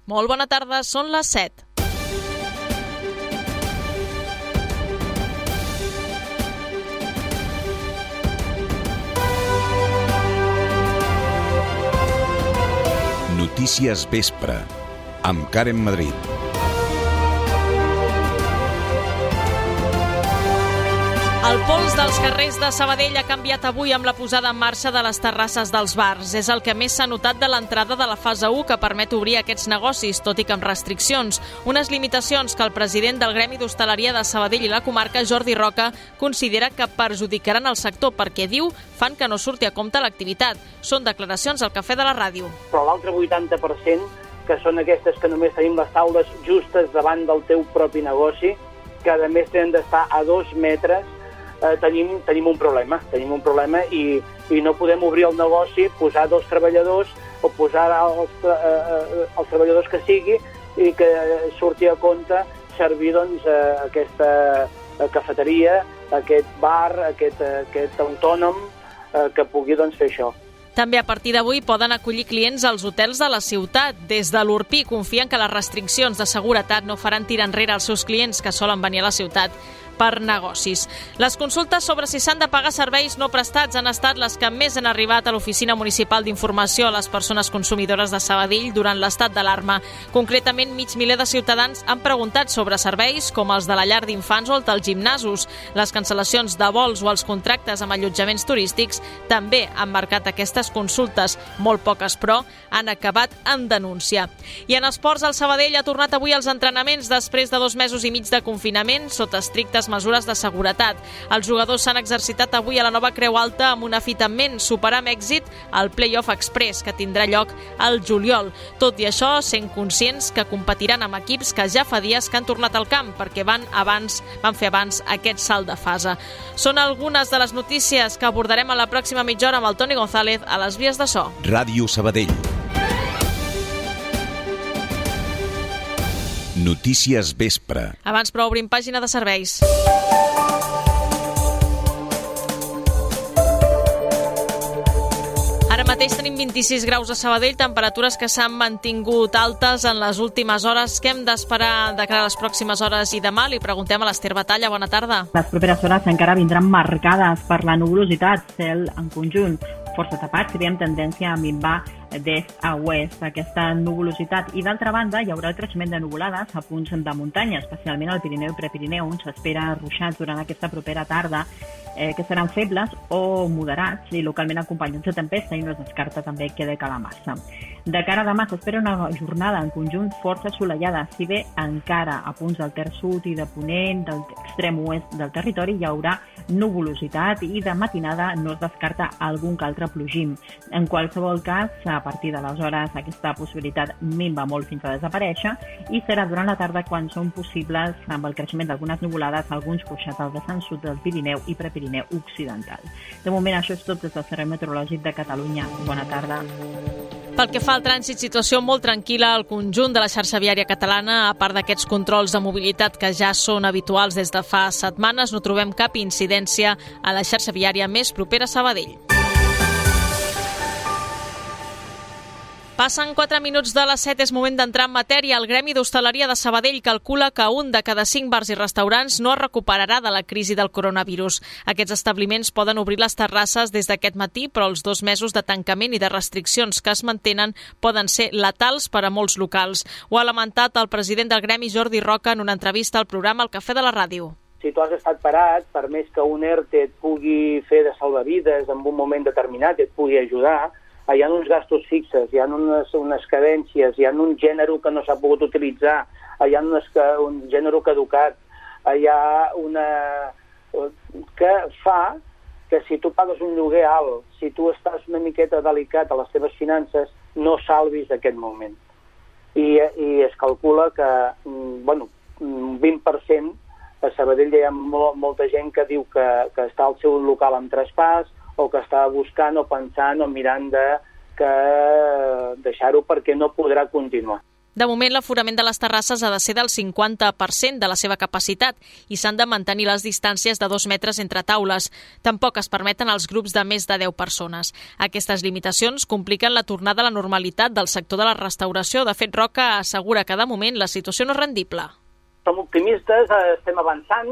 Molt bona tarda, són les 7. Notícies Vespre, amb Karen Madrid. El pols dels carrers de Sabadell ha canviat avui amb la posada en marxa de les terrasses dels bars. És el que més s'ha notat de l'entrada de la fase 1 que permet obrir aquests negocis, tot i que amb restriccions. Unes limitacions que el president del Gremi d'Hostaleria de Sabadell i la comarca, Jordi Roca, considera que perjudicaran el sector perquè, diu, fan que no surti a compte l'activitat. Són declaracions al Cafè de la Ràdio. Però l'altre 80%, que són aquestes que només tenim les taules justes davant del teu propi negoci, que a més tenen d'estar a 2 metres, tenim un problema i no podem obrir el negoci, posar 2 treballadors o posar els treballadors que sigui i que surti a compte servir aquesta cafeteria, aquest bar, aquest autònom que pugui fer això. També a partir d'avui poden acollir clients als hotels de la ciutat. Des de l'Urpí confien que les restriccions de seguretat no faran tirar enrere els seus clients que solen venir a la ciutat per negocis. Les consultes sobre si s'han de pagar serveis no prestats han estat les que més han arribat a l'Oficina Municipal d'Informació a les persones consumidores de Sabadell durant l'estat d'alarma. Concretament, mig miler de ciutadans han preguntat sobre serveis com els de la llar d'infants o els dels gimnasos. Les cancel·lacions de vols o els contractes amb allotjaments turístics també han marcat aquestes consultes. Molt poques, però, han acabat en denúncia. I en esports, el Sabadell ha tornat avui als entrenaments després de 2 mesos i mig de confinament sota estrictes mesures de seguretat. Els jugadors s'han exercitat avui a la nova Creu Alta amb una fita en ment, superar amb èxit el Play-off Express, que tindrà lloc al juliol. Tot i això, sent conscients que competiran amb equips que ja fa dies que han tornat al camp, perquè van fer abans aquest salt de fase. Són algunes de les notícies que abordarem a la pròxima mitja hora amb el Toni González a les vies de so. Ràdio Sabadell. Notícies Vespre. Abans, però, obrim pàgina de serveis. Ara mateix tenim 26 graus a Sabadell, temperatures que s'han mantingut altes en les últimes hores. Què hem d'esperar de cara a les pròximes hores i demà? Li preguntem a l'Ester Batalla. Bona tarda. Les properes hores encara vindran marcades per la nuvolositat, cel en conjunt força tapat, si veiem tendència a minvar d'est a oest aquesta nuvolositat. I d'altra banda, hi haurà el creixement de nuvolades a punts de muntanya, especialment al Pirineu i Prepirineu, on s'espera ruixats durant aquesta propera tarda, que seran febles o moderats i localment acompanyats de tempesta, i no es descarta també que de calamassa. De cara a demà s'espera una jornada en conjunt força assolellada, si bé encara a punts del terç sud i de ponent, de l'extrem oest del territori, hi haurà nuvolositat i de matinada no es descarta algun que altre plogim. En qualsevol cas, a partir d'aleshores aquesta possibilitat minva molt fins a desaparèixer i serà durant la tarda quan són possibles, amb el creixement d'algunes nuvolades, alguns ruixats al vessant sud del Pirineu i Prepirineu occidental. De moment això és tot des del Servei Meteorològic de Catalunya. Bona tarda. Pel que fa al trànsit, situació molt tranquil·la al conjunt de la xarxa viària catalana. A part d'aquests controls de mobilitat que ja són habituals des de fa setmanes, no trobem cap incidència a la xarxa viària més propera a Sabadell. Passen 4 minuts de les 7, és moment d'entrar en matèria. El Gremi d'Hostaleria de Sabadell calcula que 1 de cada 5 bars i restaurants no es recuperarà de la crisi del coronavirus. Aquests establiments poden obrir les terrasses des d'aquest matí, però els 2 mesos de tancament i de restriccions que es mantenen poden ser letals per a molts locals. Ho ha lamentat el president del Gremi, Jordi Roca, en una entrevista al programa El Cafè de la Ràdio. Si tu has estat parat, per més que un ERTE et pugui fer de salvavides en un moment determinat i et pugui ajudar, hi ha uns gastos fixes, hi ha unes cadències, hi ha un gènere que no s'ha pogut utilitzar, hi ha un gènere caducat, hi ha que fa que si tu pagues un lloguer alt, si tu estàs una miqueta delicat a les teves finances, no salvis aquest moment. I es calcula que, un 20%, a Sabadell hi ha molta gent que diu que està al seu local en traspàs, o que està buscant o pensant o mirant de deixar-ho perquè no podrà continuar. De moment, l'aforament de les terrasses ha de ser del 50% de la seva capacitat i s'han de mantenir les distàncies de 2 metres entre taules. Tampoc es permeten els grups de més de 10 persones. Aquestes limitacions compliquen la tornada a la normalitat del sector de la restauració. De fet, Roca assegura que de moment la situació no és rendible. Som optimistes, estem avançant,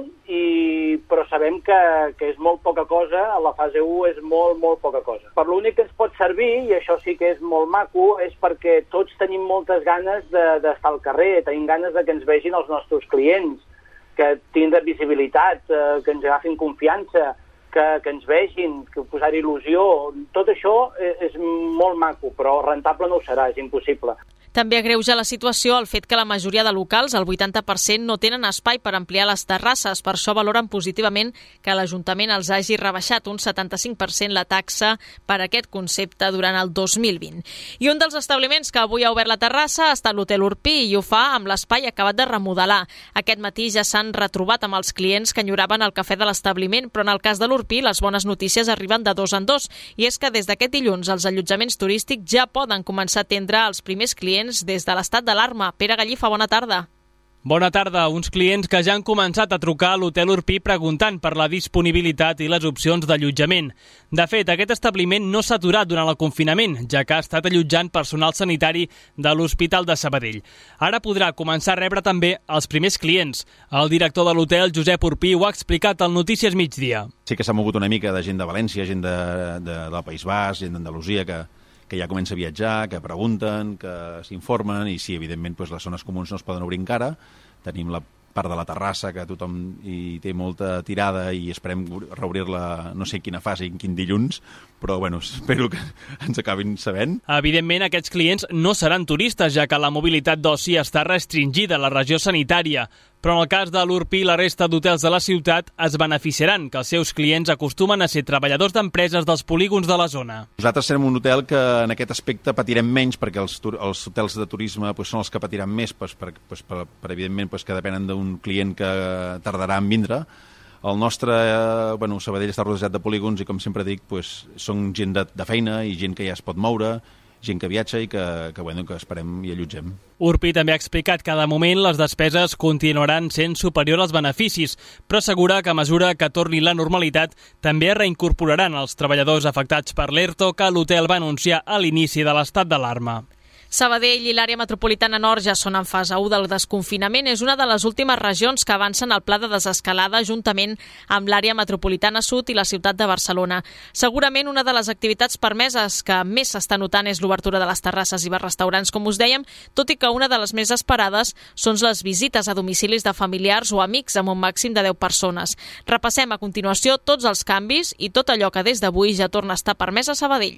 però sabem que és molt poca cosa, a la fase 1 és molt poca cosa. Per l'únic que ens pot servir, i això sí que és molt maco, és perquè tots tenim moltes ganes d'estar al carrer, tenim ganes de que ens vegin els nostres clients, que tindran visibilitat, que ens agafin confiança, que ens vegin, que posar il·lusió. Tot això és molt maco, però rentable no ho serà, és impossible. També agreuja la situació el fet que la majoria de locals, el 80%, no tenen espai per ampliar les terrasses. Per això valoren positivament que l'Ajuntament els hagi rebaixat un 75% la taxa per aquest concepte durant el 2020. I un dels establiments que avui ha obert la terrassa ha estat l'Hotel Urpí i ho fa amb l'espai acabat de remodelar. Aquest matí ja s'han retrobat amb els clients que enyoraven el cafè de l'establiment, però en el cas de l'Urpí les bones notícies arriben de 2 en 2 i és que des d'aquest dilluns els allotjaments turístics ja poden començar a atendre els primers clients des de l'estat d'alarma. Pere Gallifa, bona tarda. Bona tarda. Uns clients que ja han començat a trucar a l'Hotel Urpí preguntant per la disponibilitat i les opcions d'allotjament. De fet, aquest establiment no s'ha aturat durant el confinament, ja que ha estat allotjant personal sanitari de l'Hospital de Sabadell. Ara podrà començar a rebre també els primers clients. El director de l'hotel, Josep Urpí, ho ha explicat al Notícies Migdia. Sí que s'ha mogut una mica de gent de València, gent del País Basc, gent d'Andalusia, que ja comença a viatjar, que pregunten, que s'informen, i sí, evidentment, les zones comuns no es poden obrir encara. Tenim la part de la terrassa, que tothom hi té molta tirada i esperem reobrir-la, no sé quina fase, en quin dilluns, però bueno, espero que ens acabin sabent. Evidentment, aquests clients no seran turistes, ja que la mobilitat d'oci està restringida a la regió sanitària. Però en el cas de l'Urpí i la resta d'hotels de la ciutat es beneficiaran, que els seus clients acostumen a ser treballadors d'empreses dels polígons de la zona. Nosaltres serem un hotel que en aquest aspecte patirem menys, perquè els hotels de turisme són els que patiran més, evidentment, que depenen d'un client que tardarà en vindre. El nostre, Sabadell està rodejat de polígons i, com sempre dic, són gent de feina i gent que ja es pot moure, gent que viatja i que esperem i allotgem. Urpí també ha explicat que de moment les despeses continuaran sent superiors als beneficis, però assegura que a mesura que torni la normalitat també es reincorporaran els treballadors afectats per l'ERTO que l'hotel va anunciar a l'inici de l'estat d'alarma. Sabadell i l'àrea metropolitana nord ja són en fase 1 del desconfinament. És una de les últimes regions que avancen al pla de desescalada juntament amb l'àrea metropolitana sud i la ciutat de Barcelona. Segurament una de les activitats permeses que més s'està notant és l'obertura de les terrasses i bars-restaurants, com us dèiem, tot i que una de les més esperades són les visites a domicilis de familiars o amics amb un màxim de 10 persones. Repassem a continuació tots els canvis i tot allò que des d'avui ja torna a estar permès a Sabadell.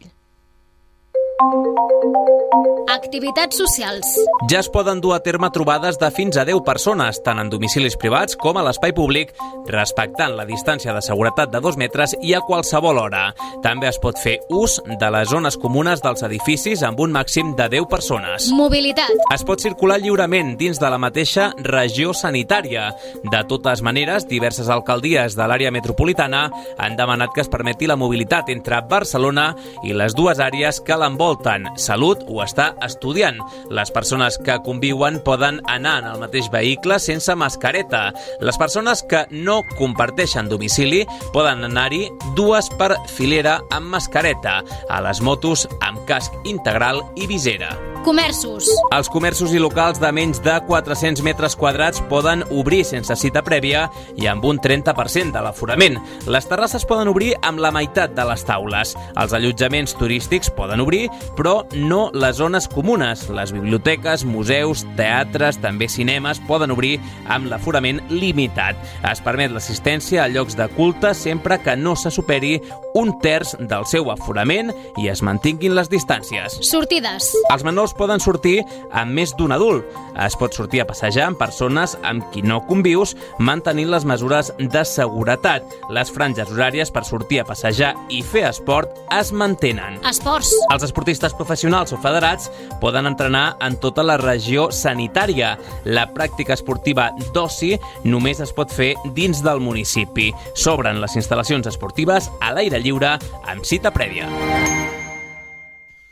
Activitats socials. Ja es poden dur a terme trobades de fins a 10 persones, tant en domicilis privats com a l'espai públic, respectant la distància de seguretat de 2 metres i a qualsevol hora. També es pot fer ús de les zones comunes dels edificis amb un màxim de 10 persones. Mobilitat. Es pot circular lliurement dins de la mateixa regió sanitària. De totes maneres, diverses alcaldies de l'àrea metropolitana han demanat que es permeti la mobilitat entre Barcelona i les dues àrees que l'envolten. Salut ho està estudiant. Les persones que conviuen poden anar en el mateix vehicle sense mascareta. Les persones que no comparteixen domicili poden anar-hi dues per filera amb mascareta. A les motos amb casc integral i visera. Comerços. Els comerços i locals de menys de 400 metres quadrats poden obrir sense cita prèvia i amb un 30% de l'aforament. Les terrasses poden obrir amb la meitat de les taules. Els allotjaments turístics poden obrir, però no les zones comunes. Les biblioteques, museus, teatres, també cinemes poden obrir amb l'aforament limitat. Es permet l'assistència a llocs de culte sempre que no se superi un terç del seu aforament i es mantinguin les distàncies. Sortides. Els menors poden sortir amb més d'un adult. Es pot sortir a passejar amb persones amb qui no convius, mantenint les mesures de seguretat. Les franges horàries per sortir a passejar i fer esport es mantenen. Esports. Els esportistes professionals o federats poden entrenar en tota la regió sanitària. La pràctica esportiva d'oci només es pot fer dins del municipi. S'obren les instal·lacions esportives a l'aire lliure amb cita prèvia.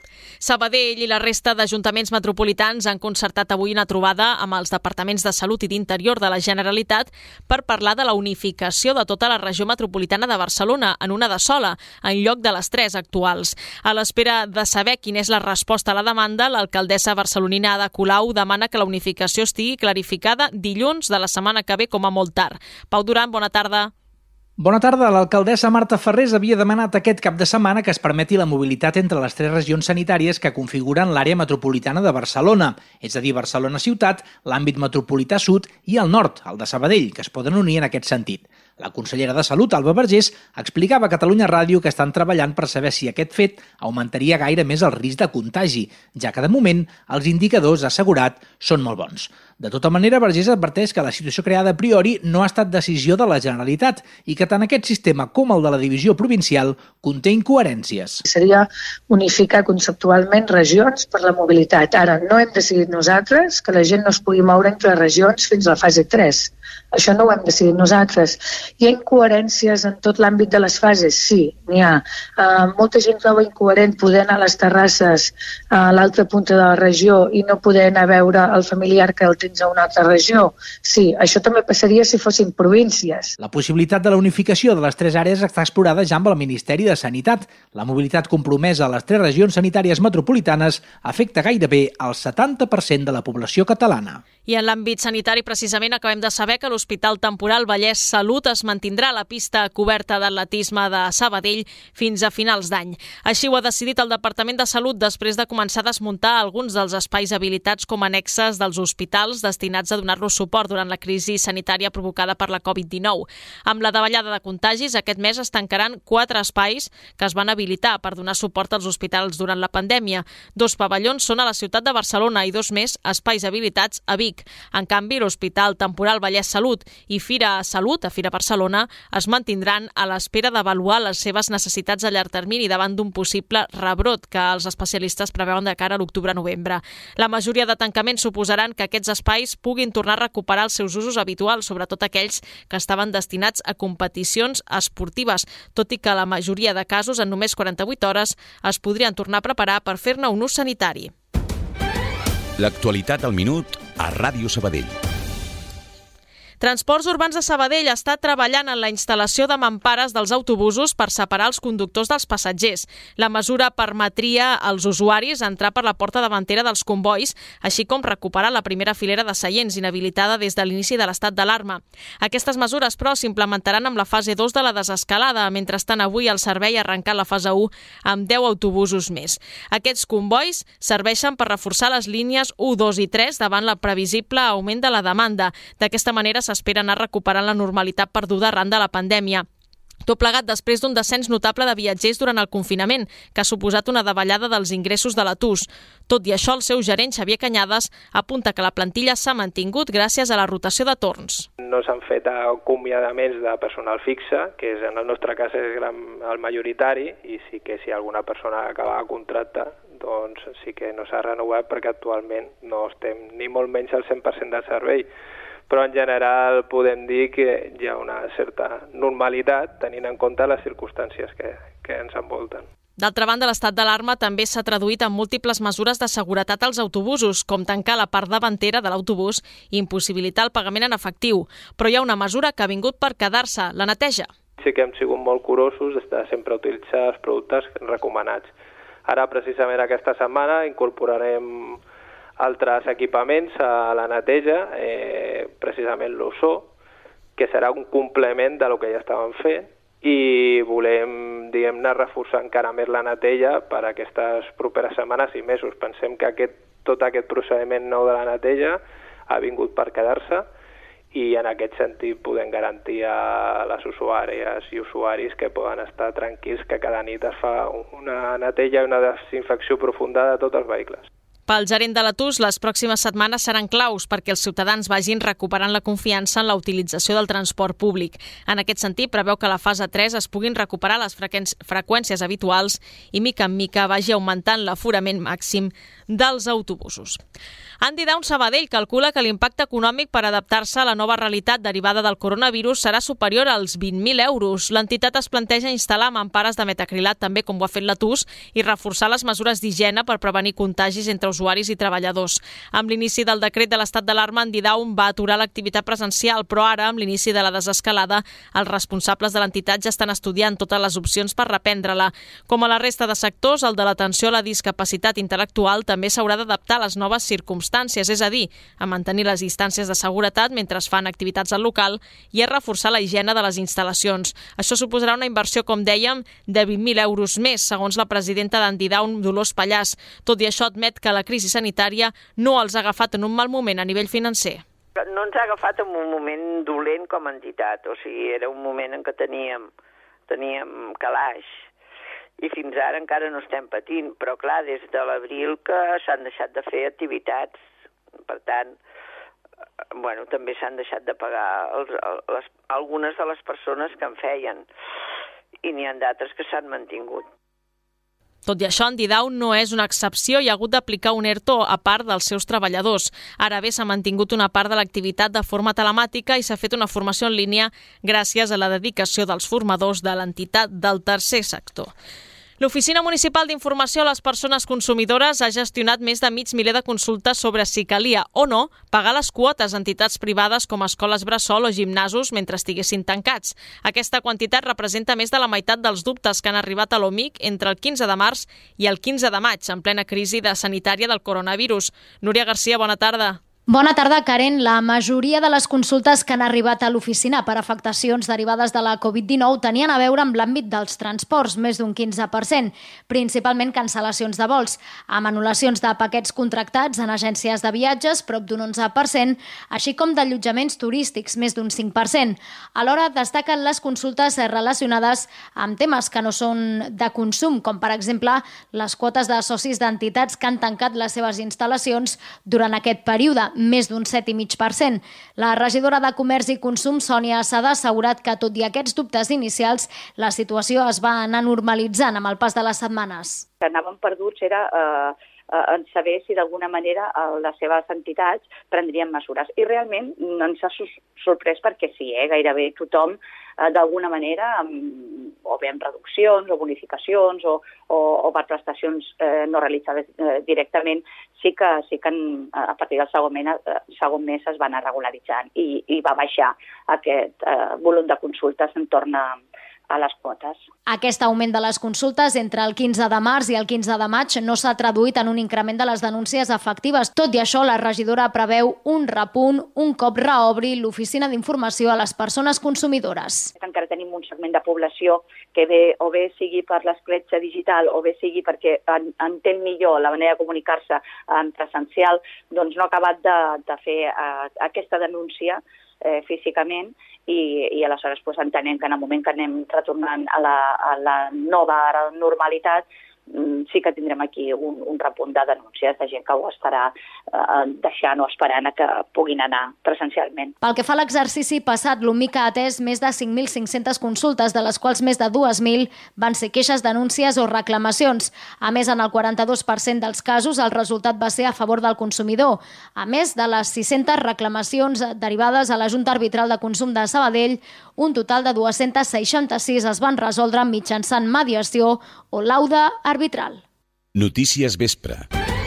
Sabadell i la resta d'ajuntaments metropolitans han concertat avui una trobada amb els departaments de Salut i d'Interior de la Generalitat per parlar de la unificació de tota la regió metropolitana de Barcelona en una de sola, en lloc de les 3 actuals. A l'espera de saber quina és la resposta a la demanda, l'alcaldessa barcelonina Ada Colau demana que la unificació estigui clarificada dilluns de la setmana que ve com a molt tard. Pau Duran, bona tarda. Bona tarda. L'alcaldessa Marta Ferrés havia demanat aquest cap de setmana que es permeti la mobilitat entre les 3 regions sanitàries que configuren l'àrea metropolitana de Barcelona, és a dir, Barcelona Ciutat, l'àmbit metropolità sud i el nord, el de Sabadell, que es poden unir en aquest sentit. La consellera de Salut, Alba Vergés, explicava a Catalunya Ràdio que estan treballant per saber si aquest fet augmentaria gaire més el risc de contagi, ja que de moment els indicadors, ha assegurat, són molt bons. De tota manera, Vergés adverteix que la situació creada a priori no ha estat decisió de la Generalitat i que tant aquest sistema com el de la divisió provincial conté incoherències. Seria unificar conceptualment regions per la mobilitat. Ara, no hem decidit nosaltres que la gent no es pugui moure entre regions fins a la fase 3. Això no ho hem decidit nosaltres. Hi ha incoherències en tot l'àmbit de les fases? Sí, n'hi ha. Molta gent troba incoherent poder anar a les terrasses a l'altra punta de la regió i no poder anar a veure el familiar que el tens a una altra regió. Sí, això també passaria si fossin províncies. La possibilitat de la unificació de les 3 àrees està explorada ja amb el Ministeri de Sanitat. La mobilitat compromesa a les 3 regions sanitàries metropolitanes afecta gairebé el 70% de la població catalana. I en l'àmbit sanitari, precisament, acabem de saber que l'Hospital Temporal Vallès Salut es mantindrà a la pista coberta d'atletisme de Sabadell fins a finals d'any. Així ho ha decidit el Departament de Salut després de començar a desmuntar alguns dels espais habilitats com a annexes dels hospitals destinats a donar-los suport durant la crisi sanitària provocada per la Covid-19. Amb la davallada de contagis, aquest mes es tancaran 4 espais que es van habilitar per donar suport als hospitals durant la pandèmia. 2 pavellons són a la ciutat de Barcelona i 2 més espais habilitats a Vic. En canvi, l'Hospital Temporal Vallès Salut i Fira Salut, a Fira Barcelona, es mantindran a l'espera d'avaluar les seves necessitats a llarg termini davant d'un possible rebrot que els especialistes preveuen de cara a l'octubre-novembre. La majoria de tancaments suposaran que aquests espais puguin tornar a recuperar els seus usos habituals, sobretot aquells que estaven destinats a competicions esportives, tot i que la majoria de casos, en només 48 hores, es podrien tornar a preparar per fer-ne un ús sanitari. L'actualitat al minut a Ràdio Sabadell. Transports Urbans de Sabadell està treballant en la instal·lació de mampares dels autobusos per separar els conductors dels passatgers. La mesura permetria als usuaris entrar per la porta davantera dels convois, així com recuperar la primera filera de seients inhabilitada des de l'inici de l'estat d'alarma. Aquestes mesures, però, s'implementaran amb la fase 2 de la desescalada. Mentrestant, avui el servei ha arrencat la fase 1 amb 10 autobusos més. Aquests convois serveixen per reforçar les línies 1, 2 i 3 davant la previsible augment de la demanda. D'aquesta manera s'espera anar recuperant la normalitat perduda arran de la pandèmia. Tot plegat després d'un descens notable de viatgers durant el confinament, que ha suposat una davallada dels ingressos de la TUS. Tot i això, el seu gerent, Xavier Cañades, apunta que la plantilla s'ha mantingut gràcies a la rotació de torns. No s'han fet acomiadaments de personal fixe, que en el nostre cas és el majoritari, i sí que si alguna persona acaba de contracte, doncs sí que no s'ha renovat perquè actualment no estem ni molt menys al 100% del servei. Però en general podem dir que hi ha una certa normalitat tenint en compte les circumstàncies que ens envolten. D'altra banda, l'estat d'alarma també s'ha traduït en múltiples mesures de seguretat als autobusos, com tancar la part davantera de l'autobús i impossibilitar el pagament en efectiu. Però hi ha una mesura que ha vingut per quedar-se, la neteja. Sí que hem sigut molt curosos de sempre utilitzar els productes recomanats. Ara, precisament aquesta setmana, incorporarem altres equipaments a la neteja, precisament l'ozó, que serà un complement de lo que ja estàvem fent, i volem, diguem-ne, reforçar encara més la neteja per a aquestes properes setmanes i mesos. Pensem que tot aquest procediment nou de la neteja ha vingut per quedar-se i en aquest sentit podem garantir a les usuàries i usuaris que poden estar tranquils que cada nit es fa una neteja i una desinfecció profunda de tots els vehicles. Pel gerent de la TUS, les pròximes setmanes seran claus perquè els ciutadans vagin recuperant la confiança en la utilització del transport públic. En aquest sentit, preveu que a la fase 3 es puguin recuperar les freqüències habituals i, mica en mica, vagi augmentant l'aforament màxim dels autobusos. Andy Down Sabadell calcula que l'impacte econòmic per adaptar-se a la nova realitat derivada del coronavirus serà superior als 20.000 euros. L'entitat es planteja instal·lar mampares de metacrilat, també com ho ha fet la TUS, i reforçar les mesures d'higiene per prevenir contagis entre usuaris i treballadors. Amb l'inici del decret de l'estat d'alarma, Andy Down va aturar l'activitat presencial, però ara, amb l'inici de la desescalada, els responsables de l'entitat ja estan estudiant totes les opcions per reprendre-la. Com a la resta de sectors, el de l'atenció a la discapacitat intel·lectual també s'haurà d'adaptar a les noves circumstàncies, és a dir, a mantenir les distàncies de seguretat mentre es fan activitats al local i a reforçar la higiene de les instal·lacions. Això suposarà una inversió, com dèiem, de 20.000 euros més, segons la presidenta d'Andy Down, Dolors Pallàs. Tot i això, admet que la crisi sanitària no els ha agafat en un mal moment a nivell financer. No ens ha agafat en un moment dolent com a entitat, o sigui, era un moment en què teníem calaix i fins ara encara no estem patint, però clar, des de l'abril que s'han deixat de fer activitats, per tant, també s'han deixat de pagar algunes de les persones que en feien i n'hi ha d'altres que s'han mantingut. Tot i això, Andy Down no és una excepció i ha hagut d'aplicar un ERTO a part dels seus treballadors. Ara bé, s'ha mantingut una part de l'activitat de forma telemàtica i s'ha fet una formació en línia gràcies a la dedicació dels formadors de l'entitat del tercer sector. L'Oficina Municipal d'Informació a les Persones Consumidores ha gestionat més de 500.000 de consultes sobre si calia o no pagar les quotes a entitats privades com escoles bressol o gimnasos mentre estiguessin tancats. Aquesta quantitat representa més de la meitat dels dubtes que han arribat a l'OMIC entre el 15 de març i el 15 de maig, en plena crisi sanitària del coronavirus. Núria Garcia, bona tarda. Bona tarda, Karen. La majoria de les consultes que han arribat a l'oficina per afectacions derivades de la Covid-19 tenien a veure amb l'àmbit dels transports, més d'un 15%, principalment cancel·lacions de vols, amb anul·lacions de paquets contractats en agències de viatges, prop d'un 11%, així com d'allotjaments turístics, més d'un 5%. Alhora, destaquen les consultes relacionades amb temes que no són de consum, com per exemple les quotes de socis d'entitats que han tancat les seves instal·lacions durant aquest període, més d'un 7,5%. La regidora de Comerç i Consum, Sònia Assada, ha assegurat que, tot i aquests dubtes inicials, la situació es va anar normalitzant amb el pas de les setmanes. Que anàvem perduts era en saber si d'alguna manera les seves entitats prendrien mesures. I realment ens ha sorprès perquè sí, gairebé tothom d'alguna manera, o bé amb reduccions o bonificacions o per prestacions no realitzades directament, sí que a partir del segon mes es va anar regularitzant i va baixar aquest volum de consultes en torn a les quotes. Aquest augment de les consultes entre el 15 de març i el 15 de maig no s'ha traduït en un increment de les denúncies efectives. Tot i això, la regidora preveu un repunt un cop reobri l'Oficina d'Informació a les Persones Consumidores. Encara tenim un segment de població que o bé sigui per l'escletxa digital o bé sigui perquè entén millor la manera de comunicar-se en presencial, doncs no ha acabat de fer aquesta denúncia físicament i aleshores entenem que en el moment que anem retornant a la nova normalitat sí que tindrem aquí un repunt de denúncies de gent que ho estarà deixant o esperant que puguin anar presencialment. Pel que fa a l'exercici passat, l'OMIC ha atès més de 5.500 consultes, de les quals més de 2.000 van ser queixes, denúncies o reclamacions. A més, en el 42% dels casos, el resultat va ser a favor del consumidor. A més de les 600 reclamacions derivades a la Junta Arbitral de Consum de Sabadell, un total de 266 es van resoldre mitjançant mediació o lauda arbitral. Notícies vespre.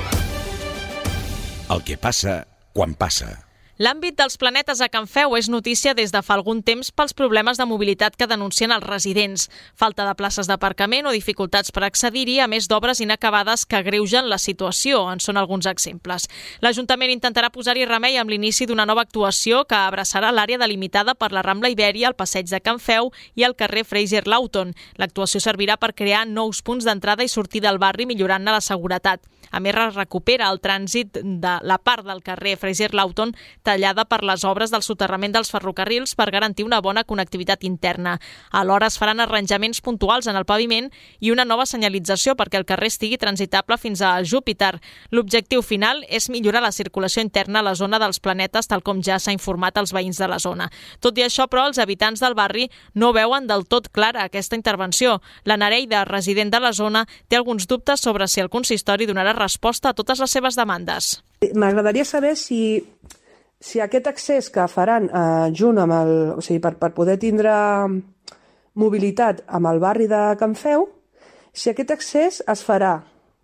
El que passa quan passa. L'àmbit dels planetes a Can Feu és notícia des de fa algun temps pels problemes de mobilitat que denuncien els residents. Falta de places d'aparcament o dificultats per accedir-hi, a més d'obres inacabades que agreugen la situació. En són alguns exemples. L'Ajuntament intentarà posar-hi remei amb l'inici d'una nova actuació que abraçarà l'àrea delimitada per la Rambla Ibèria, el passeig de Can Feu i el carrer Fraser Lawton. L'actuació servirà per crear nous punts d'entrada i sortida al barri, millorant-ne la seguretat. A més, es recupera el trànsit de la part del carrer Fraser Lawton tallada per les obres del soterrament dels ferrocarrils per garantir una bona connectivitat interna. Alhora es faran arranjaments puntuals en el paviment i una nova senyalització perquè el carrer estigui transitable fins a Júpiter. L'objectiu final és millorar la circulació interna a la zona dels planetes, tal com ja s'ha informat als veïns de la zona. Tot i això, però, els habitants del barri no veuen del tot clara aquesta intervenció. La Nereida, resident de la zona, té alguns dubtes sobre si el consistori donarà resposta a totes les seves demandes. M'agradaria saber si aquest accés que faran junt amb el... O sigui, per poder tindre mobilitat amb el barri de Can Feu, si aquest accés es farà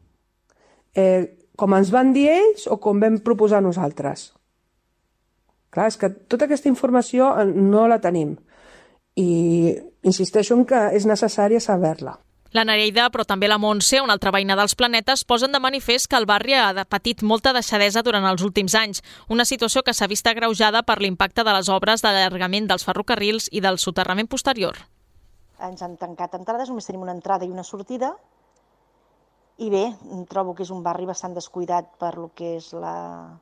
com ens van dir ells o com vam proposar nosaltres. Clar, és que tota aquesta informació no la tenim i insisteixo en que és necessari saber-la. La Nereida, però també la Montse, una altra veïna dels planetes, posen de manifest que el barri ha patit molta deixadesa durant els últims anys, una situació que s'ha vist agreujada per l'impacte de les obres d'allargament dels ferrocarrils i del soterrament posterior. Ens han tancat entrades, només tenim una entrada i una sortida, i bé, trobo que és un barri bastant descuidat per lo que és la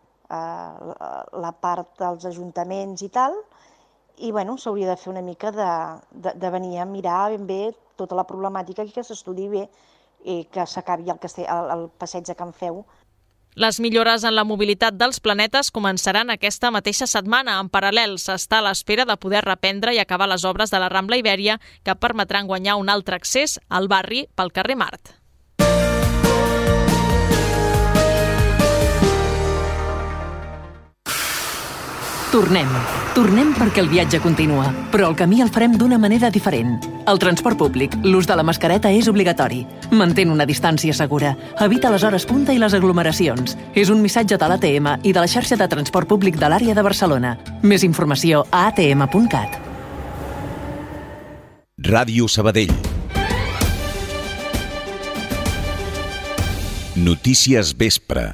part dels ajuntaments i tal, i bueno, s'hauria de fer una mica de venir a mirar ben bé tota la problemàtica i que s'estudi bé i que s'acabi el passeig de Can Feu. Les millores en la mobilitat dels planetes començaran aquesta mateixa setmana. En paral·lel, s'està a l'espera de poder reprendre i acabar les obres de la Rambla Ibèria que permetran guanyar un altre accés al barri pel carrer Mart. Tornem perquè el viatge continua, però el camí el farem d'una manera diferent. Al transport públic, l'ús de la mascareta és obligatori. Mantén una distància segura. Evita les hores punta i les aglomeracions. És un missatge de l'ATM i de la xarxa de transport públic de l'àrea de Barcelona. Més informació a atm.cat. Ràdio Sabadell. Notícies Vespre.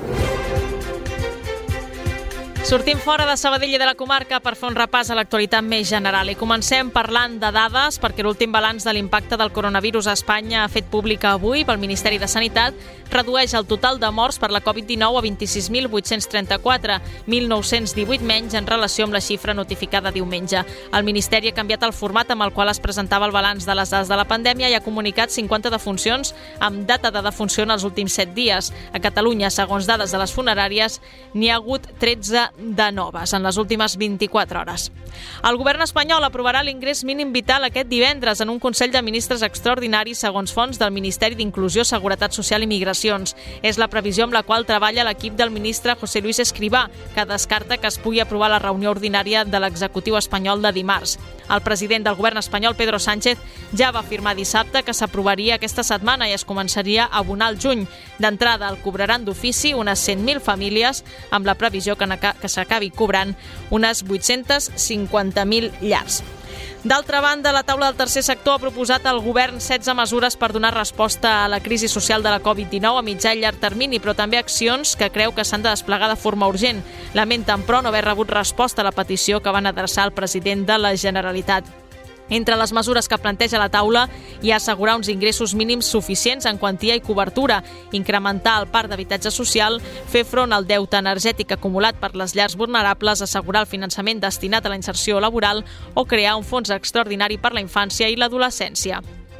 Sortim fora de Sabadell i de la comarca per fer un repàs a l'actualitat més general i comencem parlant de dades perquè l'últim balanç de l'impacte del coronavirus a Espanya ha fet pública avui pel Ministeri de Sanitat redueix el total de morts per la Covid-19 a 26.834, 1.918 menys en relació amb la xifra notificada diumenge. El Ministeri ha canviat el format amb el qual es presentava el balanç de les dades de la pandèmia i ha comunicat 50 defuncions amb data de defunció en els últims 7 dies. A Catalunya, segons dades de les funeràries, n'hi ha hagut 13 de noves en les últimes 24 hores. El govern espanyol aprovarà l'ingrés mínim vital aquest divendres en un Consell de Ministres extraordinari segons fonts del Ministeri d'Inclusió, Seguretat Social i Migracions. És la previsió amb la qual treballa l'equip del ministre José Luis Escrivá, que descarta que es pugui aprovar la reunió ordinària de l'executiu espanyol de dimarts. El president del govern espanyol, Pedro Sánchez, ja va afirmar dissabte que s'aprovaria aquesta setmana i es començaria a abonar al juny. D'entrada el cobraran d'ofici unes 100.000 famílies, amb la previsió que s'acabi cobrant unes 850.000 llars. D'altra banda, la taula del tercer sector ha proposat al govern 16 mesures per donar resposta a la crisi social de la Covid-19 a mitjà i llarg termini, però també accions que creu que s'han de desplegar de forma urgent. Lamenten, però, no haver rebut resposta a la petició que van adreçar al president de la Generalitat. Entre les mesures que planteja la taula hi ha assegurar uns ingressos mínims suficients en quantia i cobertura, incrementar el parc d'habitatge social, fer front al deute energètic acumulat per les llars vulnerables, assegurar el finançament destinat a la inserció laboral o crear un fons extraordinari per la infància i l'adolescència.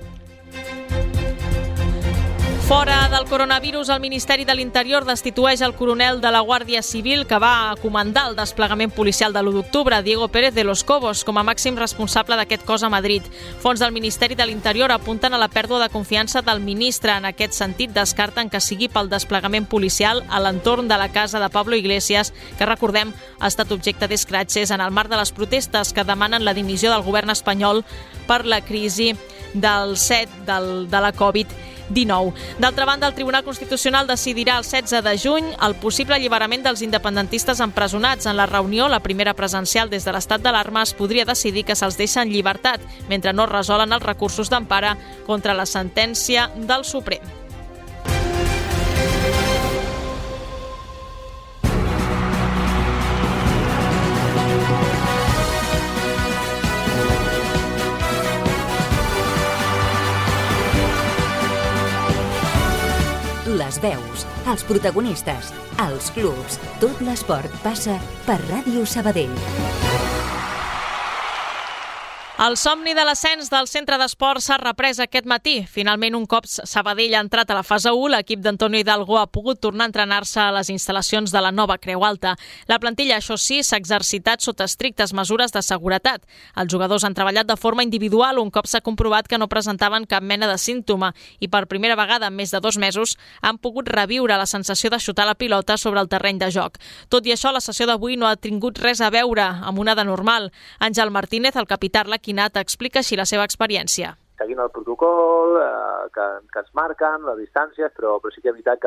Fora del coronavirus, el Ministeri de l'Interior destitueix el coronel de la Guàrdia Civil que va comandar el desplegament policial de l'1 d'octubre, Diego Pérez de los Cobos, com a màxim responsable d'aquest cos a Madrid. Fonts del Ministeri de l'Interior apunten a la pèrdua de confiança del ministre. En aquest sentit, descarten que sigui pel desplegament policial a l'entorn de la casa de Pablo Iglesias, que, recordem, ha estat objecte d'escratxes en el marc de les protestes que demanen la dimissió del govern espanyol per la crisi de la Covid-19. D'altra banda, el Tribunal Constitucional decidirà el 16 de juny el possible alliberament dels independentistes empresonats. En la reunió, la primera presencial des de l'estat d'alarma, es podria decidir que se'ls deixa en llibertat mentre no es resolen els recursos d'empara contra la sentència del Suprem. Les les veus, els protagonistes, els clubs. Tot l'esport passa per Ràdio Sabadell. El somni de l'ascens del centre d'esport s'ha reprès aquest matí. Finalment, un cop Sabadell ha entrat a la fase 1, l'equip d'Antonio Hidalgo ha pogut tornar a entrenar-se a les instal·lacions de la nova Creu Alta. La plantilla, això sí, s'ha exercitat sota estrictes mesures de seguretat. Els jugadors han treballat de forma individual un cop s'ha comprovat que no presentaven cap mena de símptoma i per primera vegada en més de 2 mesos han pogut reviure la sensació de xutar la pilota sobre el terreny de joc. Tot i això, la sessió d'avui no ha tingut res a veure amb una de normal. Àngel Martínez, el capità arlequinat, explica així la seva experiència. Seguint el protocol que ens marquen, les distàncies, però sí que és veritat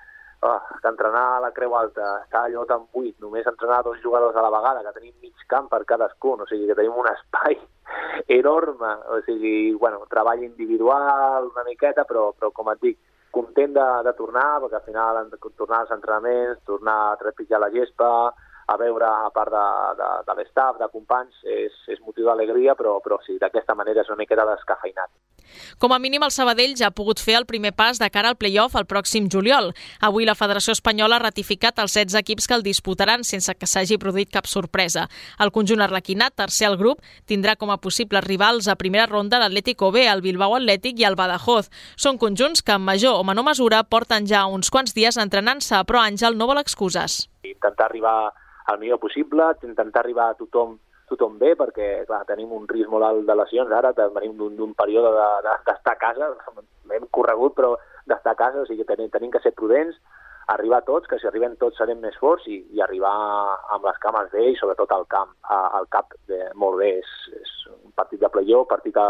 que entrenar a la Creu Alta està allò tan buit, només entrenar 2 jugadors a la vegada, que tenim mig camp per cadascun, o sigui que tenim un espai enorme, o sigui, bueno, treball individual una miqueta, però com et dic, content de tornar, perquè al final tornar als entrenaments, tornar a trepitjar la gespa, a veure, a part de l'estaf, de companys, és motiu d'alegria, però sí, d'aquesta manera és una miqueta descafeinat. Com a mínim, el Sabadell ja ha pogut fer el primer pas de cara al play-off el pròxim juliol. Avui la Federació Espanyola ha ratificat els 16 equips que el disputaran sense que s'hagi produït cap sorpresa. El conjunt arlequinat, tercer al grup, tindrà com a possibles rivals a primera ronda l'Atlético B, el Bilbao Atlètic i el Badajoz. Són conjunts que en major o menor mesura porten ja uns quants dies entrenant-se, però Àngel no vol excuses. Intentar arribar al millor possible, intentar arribar a tothom bé, perquè clar, tenim un risc molt alt de lesions ara, venim d'un període d'estar a casa, hem corregut però d'estar a casa, o sigui que tenim que ser prudents, arribar tots, que si arribem tots serem més forts i arribar amb les cames bé i sobretot al cap molt bé. És un partit de play-off,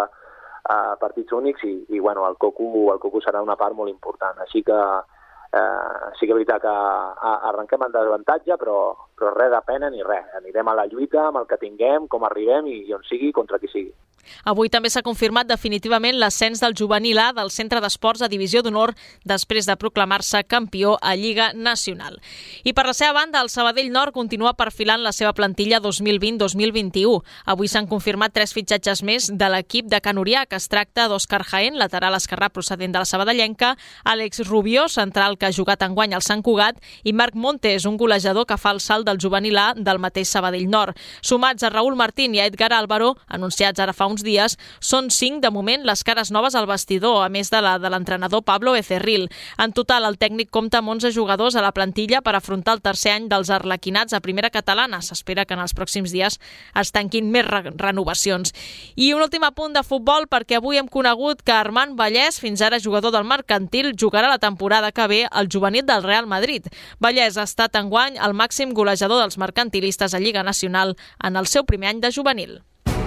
partits únics i bueno, el Coco serà una part molt important, així que sí que és veritat que arrenquem en desavantatge, però res de pena ni res. Anirem a la lluita amb el que tinguem, com arribem i on sigui, contra qui sigui. Avui també s'ha confirmat definitivament l'ascens del juvenil A del Centre d'Esports a Divisió d'Honor després de proclamar-se campió a Lliga Nacional. I per la seva banda, el Sabadell Nord continua perfilant la seva plantilla 2020-2021. Avui s'han confirmat 3 fitxatges més de l'equip de Can Orià, que es tracta d'Òscar Jaén, lateral esquerrà procedent de la Sabadellenca, Àlex Rubió, central que ha jugat enguany al Sant Cugat, i Marc Montes, un golejador que fa el salt del juvenil A del mateix Sabadell Nord. Sumats a Raúl Martín i a Edgar Álvaro, anunciats ara fa uns dies, són 5 de moment les cares noves al vestidor, a més de la de l'entrenador Pablo Becerril. En total, el tècnic compta amb 11 jugadors a la plantilla per afrontar el tercer any dels arlequinats a primera catalana. S'espera que en els pròxims dies es tanquin més renovacions. I un últim apunt de futbol, perquè avui hem conegut que Armand Vallès, fins ara jugador del Mercantil, jugarà la temporada que ve al juvenil del Real Madrid. Vallès ha estat enguany el màxim golejador dels mercantilistes a Lliga Nacional en el seu primer any de juvenil.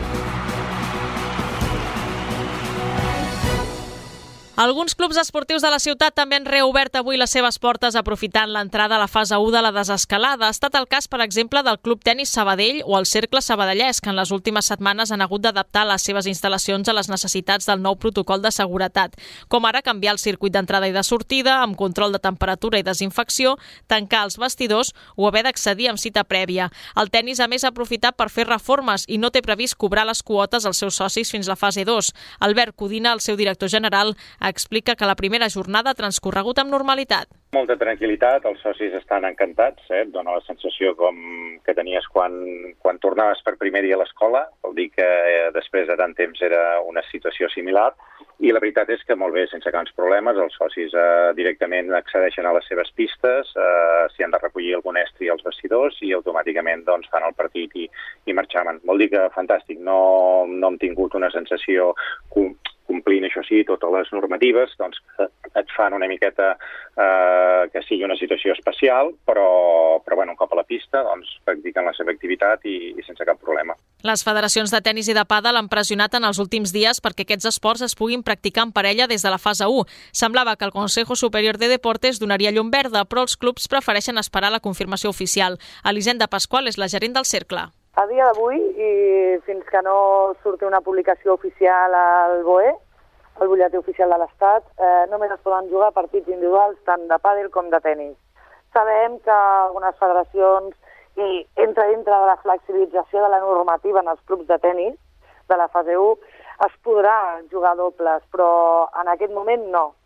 Alguns clubs esportius de la ciutat també han reobert avui les seves portes aprofitant l'entrada a la fase 1 de la desescalada. Ha estat el cas, per exemple, del Club Tenis Sabadell o el Cercle Sabadellès, que en les últimes setmanes han hagut d'adaptar les seves instal·lacions a les necessitats del nou protocol de seguretat, com ara canviar el circuit d'entrada i de sortida, amb control de temperatura i desinfecció, tancar els vestidors o haver d'accedir amb cita prèvia. El tenis, a més, ha aprofitat per fer reformes i no té previst cobrar les quotes als seus socis fins a la fase 2. Albert Codina, el seu director general, explica que la primera jornada ha transcorregut amb normalitat. Molta tranquil·litat, els socis estan encantats, dona la sensació com que tenies quan tornaves per primer dia a l'escola, vol dir que després de tant temps era una situació similar, i la veritat és que molt bé, sense grans problemes, els socis directament accedeixen a les seves pistes, si han de recollir algun estri als vestidors i automàticament fan el partit i marxaven. Vol dir que fantàstic, no hem tingut una sensació complint, això sí, totes les normatives, et fan una miqueta que sigui una situació especial, però un cop a la pista practiquen la seva activitat i sense cap problema. Les federacions de tenis i de pàdel han pressionat en els últims dies perquè aquests esports es puguin practicar en parella des de la fase 1. Semblava que el Consejo Superior de Deportes donaria llum verda, però els clubs prefereixen esperar la confirmació oficial. Elisenda Pasqual és la gerent del Cercle. A dia d'avui, i fins que no surti una publicació oficial al BOE, el butlletí oficial de l'Estat, només es poden jugar partits individuals tant de pàdel com de tenis. Sabem que algunes federacions, i entra dintre de la flexibilització de la normativa en els clubs de tenis de la fase 1, es podrà jugar dobles, però en aquest moment no.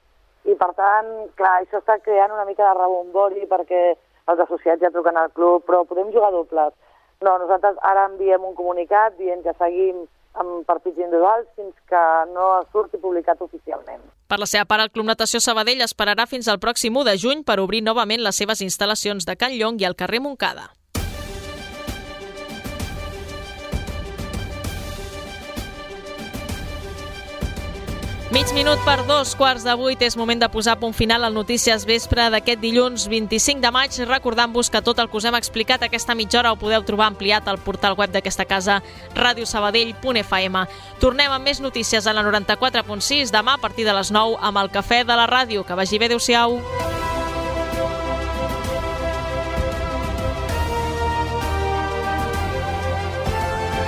I per tant, clar, això està creant una mica de rebombori perquè els associats ja truquen al club, però podem jugar dobles. No, nosaltres ara enviem un comunicat dient que seguim amb partits individuals fins que no surti publicat oficialment. Per la seva part, el Club Natació Sabadell esperarà fins al pròxim 1 de juny per obrir novament les seves instal·lacions de Can Llong i al carrer Montcada. Mig minut per 7:45, és moment de posar punt final al Notícies Vespre d'aquest dilluns 25 de maig, recordant-vos que tot el que us hem explicat aquesta mitja hora ho podeu trobar ampliat al portal web d'aquesta casa, radiosabadell.fm. Tornem amb més notícies a la 94.6 demà a partir de les 9 amb el Cafè de la Ràdio. Que vagi bé, adéu-siau.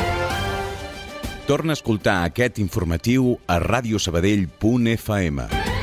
Torna a escoltar aquest informatiu a radiosabadell.fm.